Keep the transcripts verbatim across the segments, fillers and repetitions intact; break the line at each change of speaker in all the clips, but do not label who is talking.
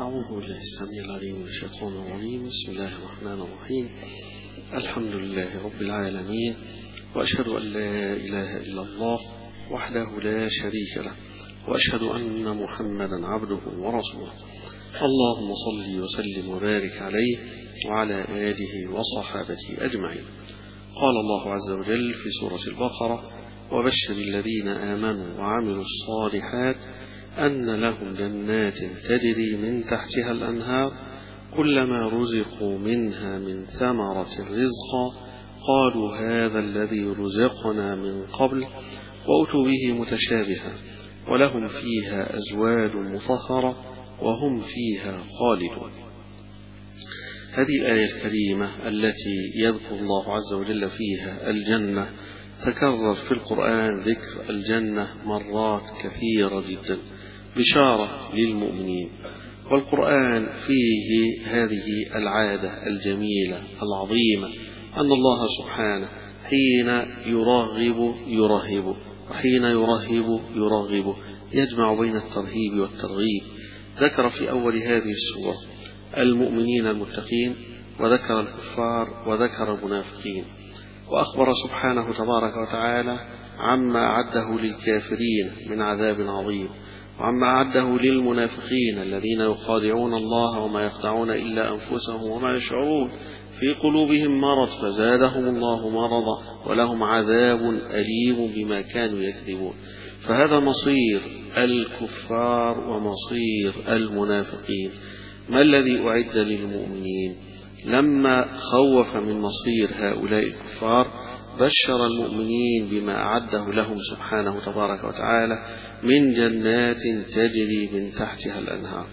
أعوذ بالله السميع العليم من الشيطان الرجيم. بسم الله الرحمن الرحيم. الحمد لله رب العالمين، وأشهد أن لا إله إلا الله وحده لا شريك له، وأشهد أن محمدا عبده ورسوله. اللهم صل وسلم وبارك عليه وعلى آله وصحابته أجمعين. قال الله عز وجل في سورة البقرة: وبشر الذين آمنوا وعملوا الصالحات أن لهم جنات تجري من تحتها الأنهار كلما رزقوا منها من ثمرة رزقا قالوا هذا الذي رزقنا من قبل وأتوا به متشابها ولهم فيها أزواج مطهرة وهم فيها خالدون. هذه الآية الكريمة التي يذكر الله عز وجل فيها الجنة، تكرر في القرآن ذكر الجنة مرات كثيرة جدا، بشارة للمؤمنين. والقرآن فيه هذه العادة الجميلة العظيمة أن الله سبحانه حين يرغب يرهب، وحين يرهب يرغب، يجمع بين الترهيب والترغيب. ذكر في أول هذه السورة المؤمنين المتقين، وذكر الكفار، وذكر المنافقين، وأخبر سبحانه تبارك وتعالى عما أعده للكافرين من عذاب عظيم، وعما أعده للمنافقين الذين يخادعون الله وما يخدعون إلا أنفسهم وما يشعرون، في قلوبهم مرض فزادهم الله مرضا ولهم عذاب أليم بما كانوا يكذبون. فهذا مصير الكفار ومصير المنافقين. ما الذي أعد للمؤمنين؟ لما خوف من مصير هؤلاء الكفار بشر المؤمنين بما أعده لهم سبحانه تبارك وتعالى من جنات تجري من تحتها الأنهار.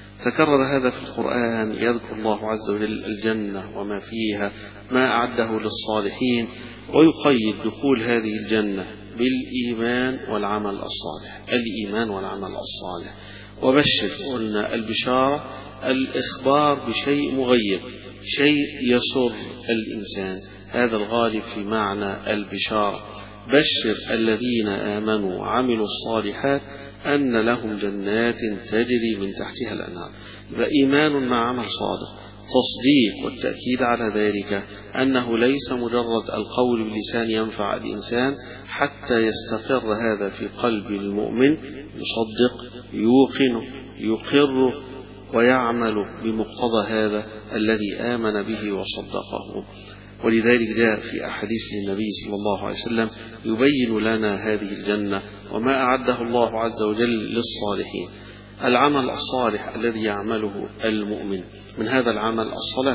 تكرر هذا في القرآن، يذكر الله عز وجل الجنة وما فيها، ما أعده للصالحين، ويقيد دخول هذه الجنة بالإيمان والعمل الصالح. الإيمان والعمل الصالح. وبشر، قلنا البشارة الإخبار بشيء مغيب، شيء يسر الإنسان، هذا الغالب في معنى البشارة. بشر الذين آمنوا وعملوا الصالحات أن لهم جنات تجري من تحتها الأنهار. فإيمان مع عمل صادق، تصديق والتأكيد على ذلك، أنه ليس مجرد القول باللسان ينفع الإنسان حتى يستقر هذا في قلب المؤمن، يصدق، يوقن، يقر، ويعمل بمقتضى هذا الذي آمن به وصدقه. ولذلك جاء في أحاديث النبي صلى الله عليه وسلم يبين لنا هذه الجنة وما أعده الله عز وجل للصالحين. العمل الصالح الذي يعمله المؤمن، من هذا العمل الصلاة.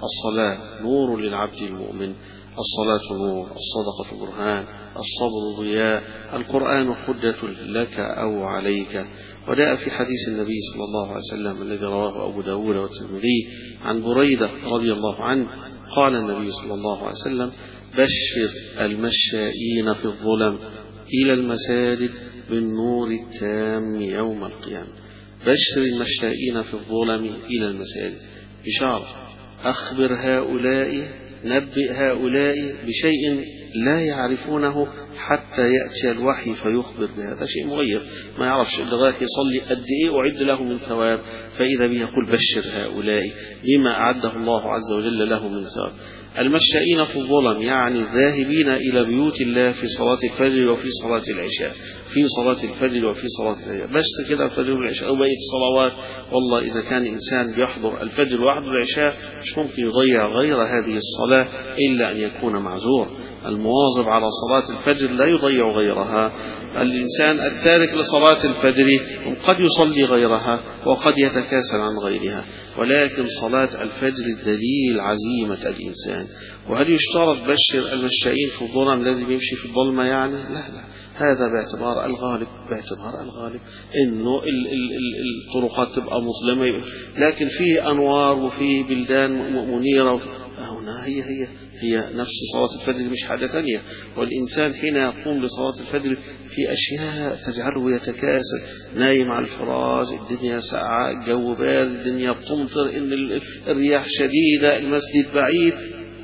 الصلاة نور للعبد المؤمن، الصلاة نور، الصدقة برهان، الصبر ضياء، القرآن حجة لك أو عليك. وجاء في حديث النبي صلى الله عليه وسلم الذي رواه أبو داود والترمذي عن بريدة رضي الله عنه قال النبي صلى الله عليه وسلم: بشر المشائين في الظلم إلى المساجد بالنور التام يوم القيامة. بشر المشائين في الظلم إلى المساجد، بشارة. أخبر هؤلاء، نبئ هؤلاء بشيء لا يعرفونه حتى يأتي الوحي فيخبر بهذا. شيء مغير، ما يعرفش لغاية يصلي قد إيه أعد له من ثواب، فإذا به يقول بشر هؤلاء بما أعده الله عز وجل له من ثواب. المشائين في الظلم يعني ذاهبين إلى بيوت الله في صلاة الفجر وفي صلاة العشاء، في صلاة الفجر وفي صلاة العشاء، بس كده الفجر والعشاء أو بقية الصلوات. والله إذا كان إنسان بيحضر الفجر ويحضر العشاء مش ممكن يضيع غير هذه الصلاة إلا أن يكون معذور. المواظب على صلاة الفجر لا يضيع غيرها. الإنسان التارك لصلاة الفجر قد يصلي غيرها وقد يتكاسل عن غيرها، ولكن صلاة الفجر الدليل عزيمة الإنسان. وهل يشترط بشر المشائين في الظلم لازم يمشي في الظلمة يعني؟ لا لا، هذا باعتبار الغالب، باعتبار الغالب إنه ال ال ال الطرقات تبقى مظلمة، لكن فيه أنوار وفيه بلدان منيرة. هنا هي هي هي نفس صلاة الفجر، مش حاجة تانية. والإنسان حين يقوم بصلاة الفجر في أشياء تجعله يتكاسل، نايم على الفراش، الدنيا ساقعة، الجو بارد، الدنيا بتمطر، إن الرياح شديدة، المسجد بعيد،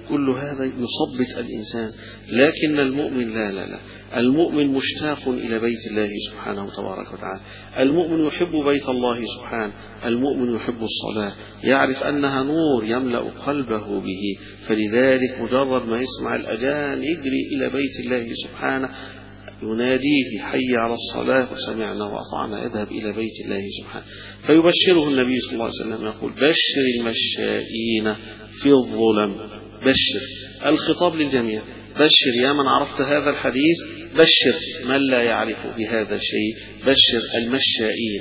كل هذا يصبت الإنسان. لكن المؤمن لا لا لا المؤمن مشتاق إلى بيت الله سبحانه تبارك وتعالى. المؤمن يحب بيت الله سبحانه. المؤمن يحب الصلاة، يعرف أنها نور يملأ قلبه به، فلذلك مجرد ما يسمع الأذان يجري إلى بيت الله سبحانه يناديه حي على الصلاة وسمعنا وأطعنا، يذهب إلى بيت الله سبحانه. فيبشره النبي صلى الله عليه وسلم يقول بشر المشائين في الظلم. بشر، الخطاب للجميع، بشر يا من عرفت هذا الحديث، بشر من لا يعرف بهذا الشيء، بشر المشائين.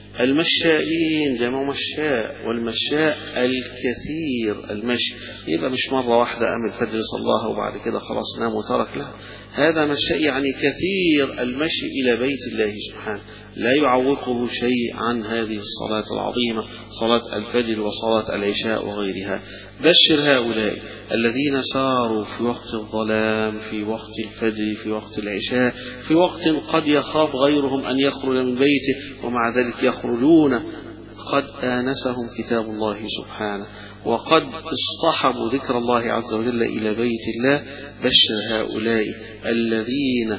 المشائين جمع مشاء، والمشاء الكثير المشي، يبقى مش مرة واحدة قام الفجر صلاها وبعد كده خلاص نام وترك، لا، هذا مشاء يعني كثير المشي إلى بيت الله سبحانه، لا يعوقه شيء عن هذه الصلاة العظيمة، صلاة الفجر وصلاة العشاء وغيرها. بشر هؤلاء الذين ساروا في وقت الظلام، في وقت الفجر، في وقت العشاء، في وقت قد يخاف غيرهم أن يخرج من بيته ومع ذلك يخرجون، قد آنسهم كتاب الله سبحانه وقد اصطحبوا ذكر الله عز وجل إلى بيت الله. بشر هؤلاء الذين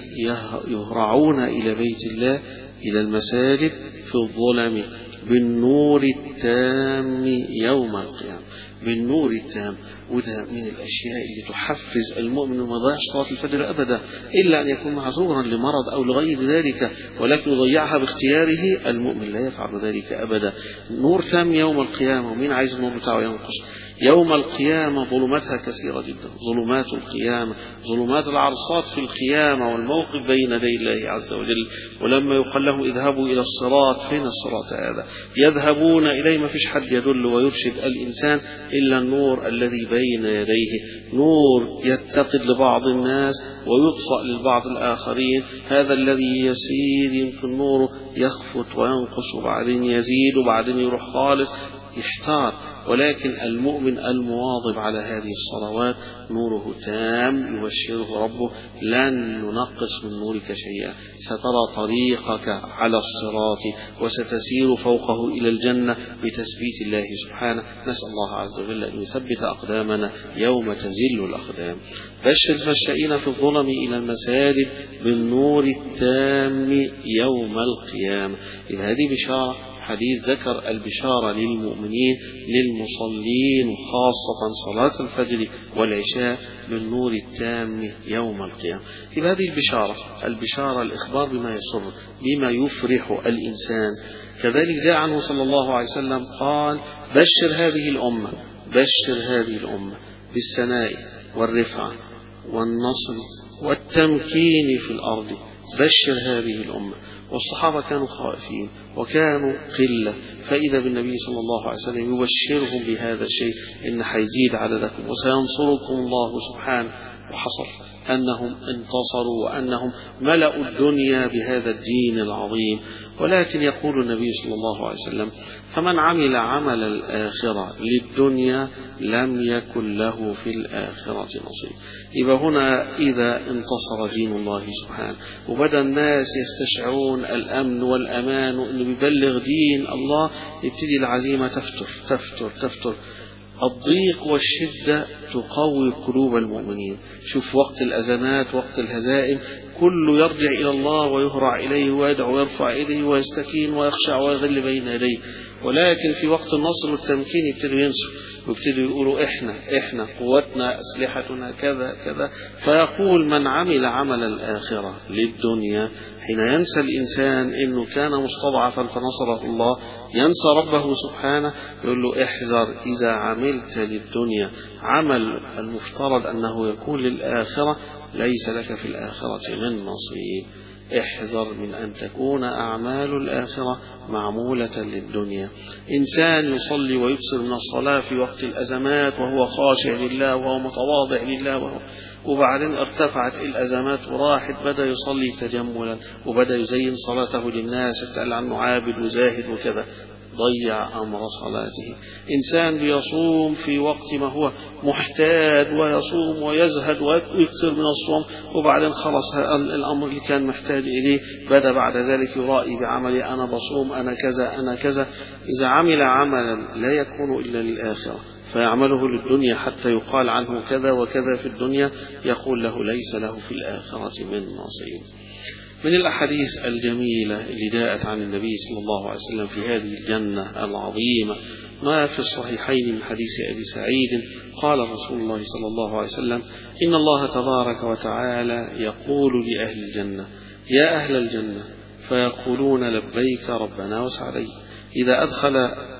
يهرعون إلى بيت الله، إلى المساجد في الظلم بالنور التام يوم القيامة، بالنور التام. وده من الأشياء اللي تحفز المؤمن وما يضيعش صلاة الفجر أبدا، إلا أن يكون معذورا لمرض أو لغير ذلك، ولكن يضيعها باختياره. المؤمن لا يفعل ذلك أبدا. نور تام يوم القيامة، ومين عايز النور بتاعه ينقص؟ يوم القيامة ظلماتها كثيرة جدا، ظلمات القيامة، ظلمات العرصات في القيامة والموقف بين يدي الله عز وجل. ولما يقال لهم اذهبوا إلى الصراط، فين الصراط هذا؟ يذهبون إليه، ما فيش حد يدل ويرشد الإنسان إلا النور الذي بين يديه، نور يتقد لبعض الناس ويطفأ للبعض الآخرين. هذا الذي يسير يمكن نوره يخفت وينقص وبعدين يزيد وبعدين يروح خالص، يحتار. ولكن المؤمن المواظب على هذه الصلوات نوره تام، يبشره ربه لن ننقص من نورك شيئا، سترى طريقك على الصراط وستسير فوقه إلى الجنة بتثبيت الله سبحانه. نسأل الله عز وجل أن يثبت أقدامنا يوم تزل الأقدام. بشر المشائين في الظلم إلى المساجد بالنور التام يوم القيامة. إذا هذه بشارة، حديث ذكر البشارة للمؤمنين للمصلين، خاصة صلاة الفجر والعشاء بالنور التام يوم القيامة. في هذه البشارة، البشارة الإخبار بما يسر، بما يفرح الإنسان. كذلك جاء عنه صلى الله عليه وسلم قال بشر هذه الأمة، بشر هذه الأمة بالسناء والرفعة والنصر والتمكين في الأرض، بشر هذه الأمة. والصحابة كانوا خائفين وكانوا قلة، فإذا بالنبي صلى الله عليه وسلم يبشرهم بهذا الشيء، إن حيزيد عددكم وسينصركم الله سبحانه. وحصل أنهم انتصروا وأنهم ملأوا الدنيا بهذا الدين العظيم. ولكن يقول النبي صلى الله عليه وسلم فمن عمل عمل الآخرة للدنيا لم يكن له في الآخرة نصيب. يبقى هنا إذا انتصر دين الله سبحانه وبدأ الناس يستشعرون الأمن والأمان وأنه بيبلغ دين الله، يبتدي العزيمة تفتر تفتر تفتر. الضيق والشدة تقوي قلوب المؤمنين. شوف وقت الأزمات، وقت الهزائم، كله يرجع إلى الله ويهرع إليه ويدعو ويرفع إليه ويستكين ويخشع ويذل بين يديه. ولكن في وقت النصر والتمكين يبتدوا ينسوا ويبتدوا يقولوا إحنا إحنا قوتنا أسلحتنا كذا كذا. فيقول من عمل عمل الآخرة للدنيا، حين ينسى الإنسان إنه كان مستضعفا فنصره الله، ينسى ربه سبحانه، يقول له احذر إذا عملت للدنيا عمل المفترض أنه يكون للآخرة، ليس لك في الآخرة من نصيب. احذر من أن تكون أعمال الآخرة معمولة للدنيا. إنسان يصلي ويكثر من الصلاة في وقت الأزمات وهو خاشع لله وهو متواضع لله، وهو وبعدين ارتفعت الأزمات وراحت بدأ يصلي تجملا وبدأ يزين صلاته للناس، يتقال عنه عابد وزاهد وكذا، ضيع أمر صلاته. إنسان بيصوم في وقت ما هو محتاج ويصوم ويزهد ويكثر من الصوم، وبعدين خلص الأمر اللي كان محتاج إليه بدأ بعد ذلك يرائي بعملي، أنا بصوم أنا كذا أنا كذا. إذا عمل عملا لا يكون إلا للآخرة فيعمله للدنيا حتى يقال عنه كذا وكذا في الدنيا، يقول له ليس له في الآخرة من نصيب. من الأحاديث الجميلة اللي جاءت عن النبي صلى الله عليه وسلم في هذه الجنة العظيمة ما في الصحيحين من حديث أبي سعيد قال رسول الله صلى الله عليه وسلم: إن الله تبارك وتعالى يقول لأهل الجنة: يا أهل الجنة، فيقولون لبيك ربنا وسعديك. إذا أدخل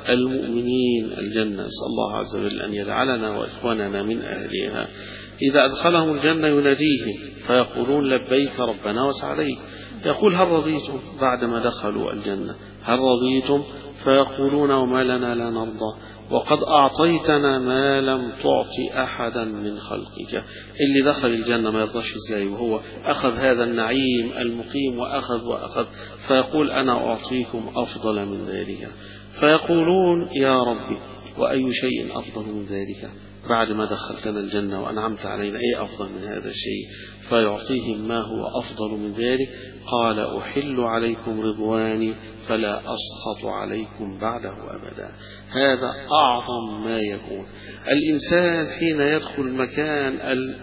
المؤمنين الجنة، نسأل الله عز وجل أن يجعلنا وإخواننا من أهلها، إذا أدخلهم الجنة يناديهم فيقولون لبيك ربنا وسعديك. يقول: هل رضيتم؟ بعدما دخلوا الجنة: هل رضيتم؟ فيقولون: وما لنا لا نرضى، وقد أعطيتنا ما لم تعطي أحدا من خلقك. اللي دخل الجنة ما يرضاش إزاي وهو أخذ هذا النعيم المقيم وأخذ وأخذ، فيقول: أنا أعطيكم أفضل من ذلك. فيقولون: يا ربي، وأي شيء أفضل من ذلك؟ بعد ما دخلتنا الجنة وأنعمت علينا، إيه أفضل من هذا الشيء؟ فيعطيهم ما هو أفضل من ذلك. قال: أحل عليكم رضواني فلا أسخط عليكم بعده أبدا. هذا أعظم ما يكون. الإنسان حين يدخل مكان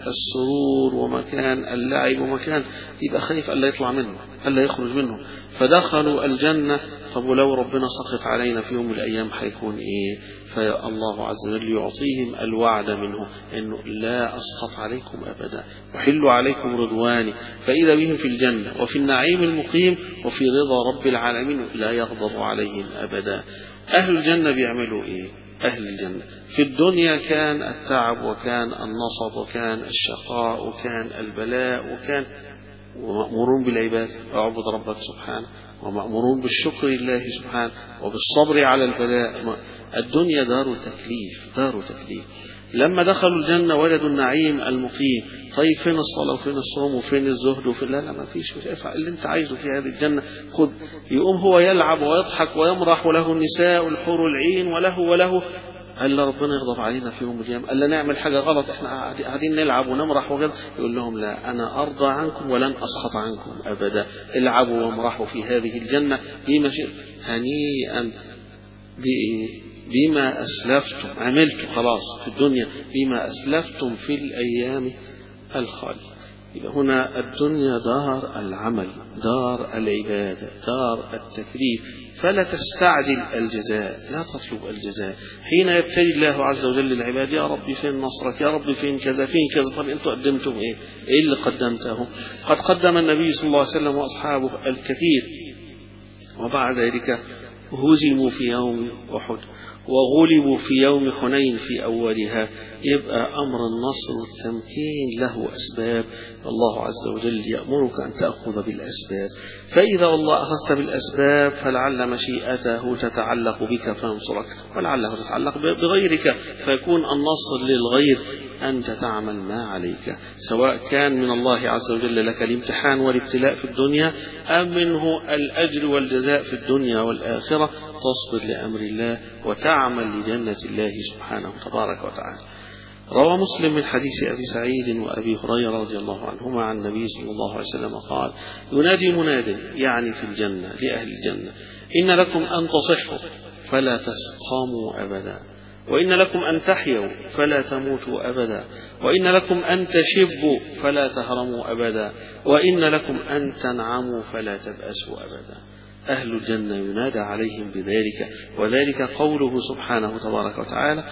السرور ومكان اللعب ومكان، يبقى خايف ألا يطلع منه، ألا يخرج منه. فدخلوا الجنة، طب ولو ربنا سخط علينا في يوم من الأيام حيكون إيه؟ فالله عز وجل يعطيهم الوعد منه إنه لا أسخط عليكم أبدا، أحل عليكم رضواني. فإذا بهم في الجنة وفي النعيم المقيم وفي رضا رب العالمين لا يغضب عليهم أبدا. أهل الجنة بيعملوا إيه؟ أهل الجنة في الدنيا كان التعب وكان النصب وكان الشقاء وكان البلاء، وكان ومأمورون بالعبادة اعبد ربك سبحانه، ومأمورون بالشكر لله سبحانه وبالصبر على البلاء. الدنيا دار تكليف، دار تكليف. لما دخلوا الجنة وجدوا النعيم المقيم. طيب فين الصلاة وفين الصوم وفين الزهد وفين؟ لا لا ما فيش، مش افعل اللي انت عايزه في هذه الجنة، خذ. يقوم هو يلعب ويضحك ويمرح، وله النساء والحور العين وله وله. قال ربنا يغضب علينا في يوم القيامة، قال نعمل حاجة غلط، احنا قاعدين نلعب ونمرح وكذا. يقول لهم: لا، أنا أرضى عنكم ولن أسخط عنكم أبدا. العبوا وامرحوا في هذه الجنة بما شئتم، هنيئا بما أسلفتم، عملتوا خلاص في الدنيا بما أسلفتم في الأيام الخالية. هنا الدنيا دار العمل، دار العبادة، دار التكليف، فلا تستعجل الجزاء، لا تطلب الجزاء. حين يبتلي الله عز وجل العباد: يا رب فين نصرك؟ يا رب فين كذا فين كذا؟ طب انتوا قدمتم ايه؟ ايه اللي قدمته؟ قد قدم النبي صلى الله عليه وسلم واصحابه الكثير، وبعد ذلك هزموا في يوم أحد وغلبوا في يوم حنين في أولها. يبقى أمر النصر والتمكين له أسباب، الله عز وجل يأمرك أن تأخذ بالأسباب. فإذا الله أخذت بالأسباب فلعل مشيئته تتعلق بك فينصرك، ولعله تتعلق بغيرك فيكون النصر للغير. أنت تعمل ما عليك، سواء كان من الله عز وجل لك الامتحان والابتلاء في الدنيا، أم منه الأجر والجزاء في الدنيا والآخرة. تصبر لأمر الله وتعمل لجنة الله سبحانه تبارك وتعالى. روى مسلم من حديث أبي سعيد وأبي هريرة رضي الله عنهما عن النبي صلى الله عليه وسلم قال: ينادي مناد، يعني في الجنة لأهل الجنة: إن لكم أن تصحوا فلا تسقموا أبدا، وإن لكم أن تحيوا فلا تموتوا أبدا، وإن لكم أن تشبوا فلا تهرموا أبدا، وإن لكم أن تنعموا فلا تبأسوا أبدا. أهل الجنة ينادى عليهم بذلك، وذلك قوله سبحانه تبارك وتعالى: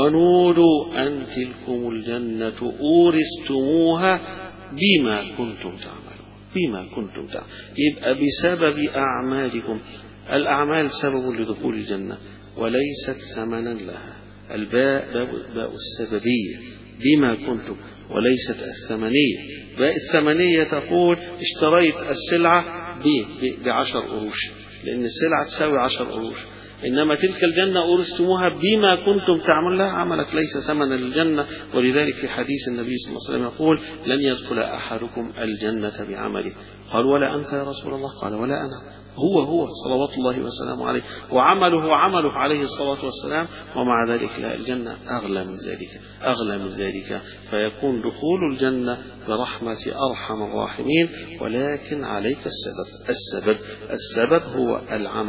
ونودوا أن تلكم الجنة أورثتموها بما كنتم تعملون. بما كنتم تعملون، يبقى بسبب أعمالكم. الأعمال سبب لدخول الجنة وليست ثمنا لها. الباء باء السببية، بما كنتم، وليست الثمنية. باء الثمنية تقول: اشتريت السلعة بعشر قروش، لأن السلعة تساوي عشر قروش. إنما تلك الجنة أورثتموها بما كنتم تعملون، لا، عملك ليس ثمنا للجنة. ولذلك في حديث النبي صلى الله عليه وسلم يقول: لن يدخل أحدكم الجنة بعمله. قال: ولا أنت يا رسول الله؟ قال: ولا أنا. هو هو صلوات الله وسلامه عليه، وعمله عمله عليه الصلاة والسلام، ومع ذلك لا، الجنة أغلى من ذلك، أغلى من ذلك. فيكون دخول الجنة برحمة أرحم الراحمين، ولكن عليك السبب. السبب السبب هو العمل.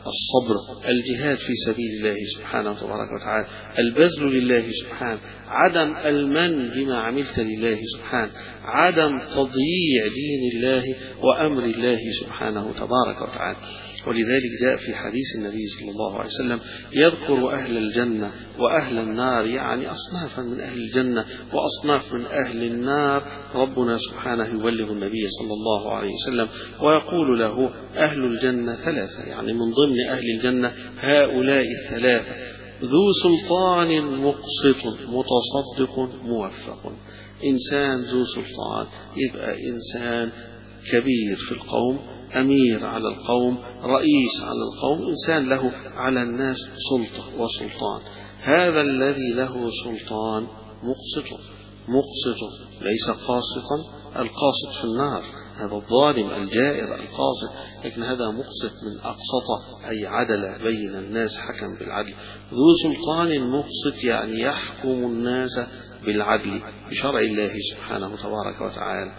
الصبر، الجهاد في سبيل الله سبحانه وتبارك وتعالى، البذل لله سبحانه، عدم المن بما عملت لله سبحانه، عدم تضييع دين الله وأمر الله سبحانه تبارك وتعالى. ولذلك جاء في حديث النبي صلى الله عليه وسلم يذكر أهل الجنة وأهل النار، يعني أصنافا من أهل الجنة وأصناف من أهل النار. ربنا سبحانه يبلغ النبي صلى الله عليه وسلم ويقول له أهل الجنة ثلاثة، يعني من ضمن أهل الجنة هؤلاء الثلاثة: ذو سلطان مقسط متصدق موفق. إنسان ذو سلطان يبقى إنسان كبير في القوم، أمير على القوم، رئيس على القوم، إنسان له على الناس سلطة وسلطان. هذا الذي له سلطان مقسط، مقسط ليس قاسطا، القاسط في النار هذا الظالم الجائر القاسط، لكن هذا مقسط من أقسط أي عدل بين الناس، حكم بالعدل. ذو سلطان مقسط يعني يحكم الناس بالعدل بشرع الله سبحانه تبارك وتعالى.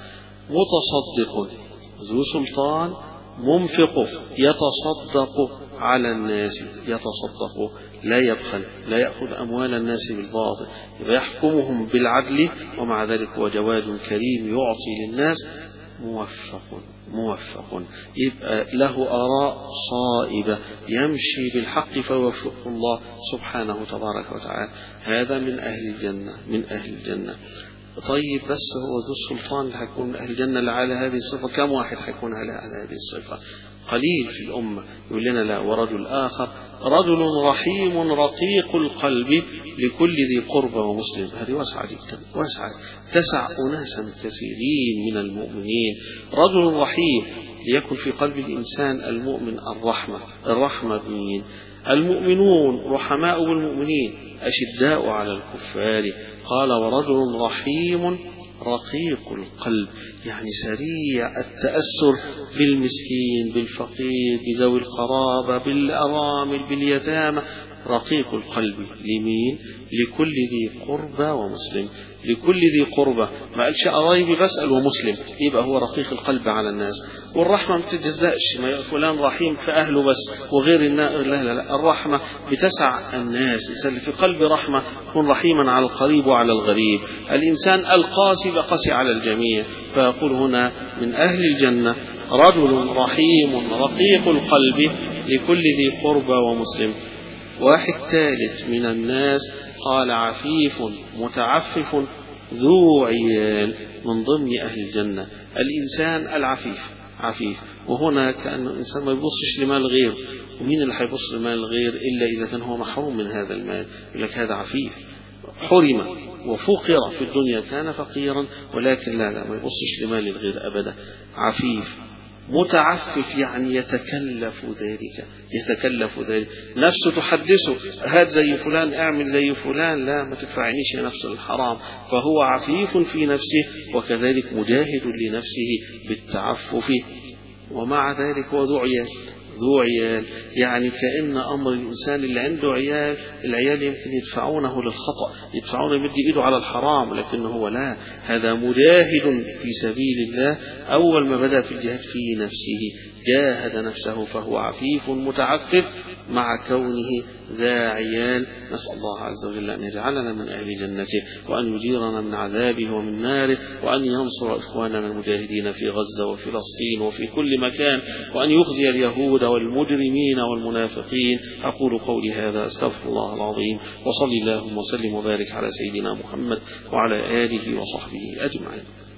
متصدق ذو سلطان منفق يتصدق على الناس، يتصدق لا يبخل، لا يأخذ أموال الناس بالباطل، يبقى يحكمهم بالعدل، ومع ذلك هو جواد كريم يعطي للناس. موفق، موفق يبقى له آراء صائبة، يمشي بالحق فيوفقه الله سبحانه تبارك وتعالى. هذا من أهل الجنة، من أهل الجنة. طيب بس هو ذو السلطان اللي هيكون من أهل الجنة اللي على هذه الصفة، كم واحد هيكون على هذه الصفة؟ قليل في الأمة. يقول لنا لا، ورجل آخر رجل رحيم رقيق القلب لكل ذي قربى ومسلم. هذه واسعة جدا، واسعة تسع أناسا كثيرين من المؤمنين. رجل رحيم ليكن في قلب الإنسان المؤمن الرحمة. الرحمة بمين؟ المؤمنون رحماء بالمؤمنين أشداء على الكفار. قال ورجل رحيم رقيق القلب، يعني سريع التأثر بالمسكين، بالفقير، بذوي القرابة، بالأرامل، باليتامى. رقيق القلب لمين؟ لكل ذي قربى ومسلم. لكل ذي قربى، ما قالش قرايبي بسأل ومسلم، يبقى هو رقيق القلب على الناس. والرحمة ما بتتجزأش، ما فلان رحيم في أهله بس وغير الناس، لا لا لا، الرحمة بتسع الناس. الإنسان اللي في قلب رحمة يكون رحيما على القريب وعلى الغريب. الإنسان القاسي قاسي على الجميع. فيقول هنا من أهل الجنة رجل رحيم رقيق القلب لكل ذي قربى ومسلم. واحد ثالث من الناس قال عفيف متعفف ذو عيال، من ضمن أهل الجنة الإنسان العفيف. عفيف، وهنا كأن الإنسان ما يبصش لمال غير، ومين اللي هيبص لمال غير إلا إذا كان هو محروم من هذا المال؟ يقول لك هذا عفيف، حرم وفقر في الدنيا، كان فقيرا ولكن لا لا ما يبصش لمال الغير أبدا. عفيف متعفف يعني يتكلف ذلك، يتكلف ذلك، نفسه تحدثه هات زي فلان، اعمل زي فلان، لا ما تدفعنيش نفس الحرام. فهو عفيف في نفسه وكذلك مجاهد لنفسه بالتعفف. ومع ذلك هو ذو عيال، ذو عيال يعني كأن أمر الإنسان اللي عنده عيال، العيال يمكن يدفعونه للخطأ، يدفعونه يمد إيده على الحرام، لكن هو لا، هذا مجاهد في سبيل الله. أول ما بدأ في الجهاد في نفسه جاهد نفسه، فهو عفيف متعفف مع كونه ذا عيال. نسأل الله عز وجل أن يجعلنا من أهل جنته، وأن يجيرنا من عذابه ومن ناره، وأن ينصر إخواننا المجاهدين في غزة وفلسطين وفي كل مكان، وأن يخزي اليهود والمجرمين والمنافقين. أقول قولي هذا، أستغفر الله العظيم، وصلي اللهم وسلم وبارك على سيدنا محمد وعلى آله وصحبه أجمعين.